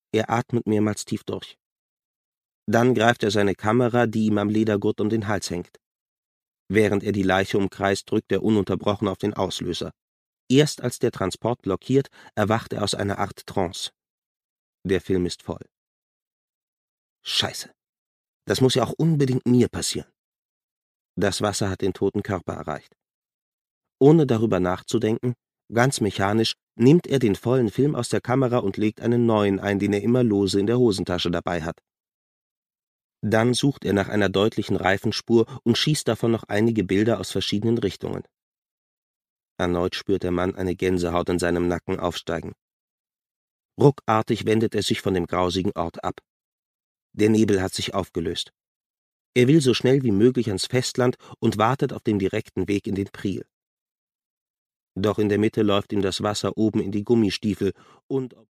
Er atmet mehrmals tief durch. Dann greift er seine Kamera, die ihm am Ledergurt um den Hals hängt. Während er die Leiche umkreist, drückt er ununterbrochen auf den Auslöser. Erst als der Transport blockiert, erwacht er aus einer Art Trance. Der Film ist voll. Scheiße. Das muss ja auch unbedingt mir passieren. Das Wasser hat den toten Körper erreicht. Ohne darüber nachzudenken, ganz mechanisch, nimmt er den vollen Film aus der Kamera und legt einen neuen ein, den er immer lose in der Hosentasche dabei hat. Dann sucht er nach einer deutlichen Reifenspur und schießt davon noch einige Bilder aus verschiedenen Richtungen. Erneut spürt der Mann eine Gänsehaut in seinem Nacken aufsteigen. Ruckartig wendet er sich von dem grausigen Ort ab. Der Nebel hat sich aufgelöst. Er will so schnell wie möglich ans Festland und wartet auf dem direkten Weg in den Priel. Doch in der Mitte läuft ihm das Wasser oben in die Gummistiefel und